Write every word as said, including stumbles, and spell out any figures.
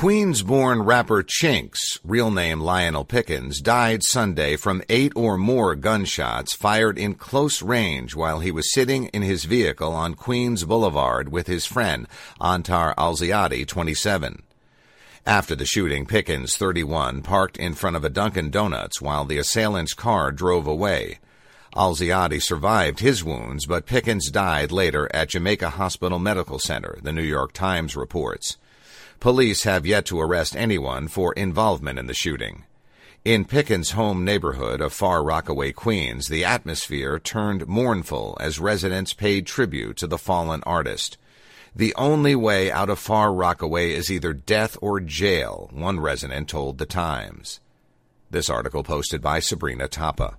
Queens-born rapper Chinx, real name Lionel Pickens, died Sunday from eight or more gunshots fired in close range while he was sitting in his vehicle on Queens Boulevard with his friend Antar Alziyadi, twenty-seven. After the shooting, Pickens, thirty-one, parked in front of a Dunkin' Donuts while the assailant's car drove away. Alziyadi survived his wounds, but Pickens died later at Jamaica Hospital Medical Center, the New York Times reports. Police have yet to arrest anyone for involvement in the shooting. In Pickens' home neighborhood of Far Rockaway, Queens, the atmosphere turned mournful as residents paid tribute to the fallen artist. The only way out of Far Rockaway is either death or jail, one resident told The Times. This article posted by Sabrina Tapa.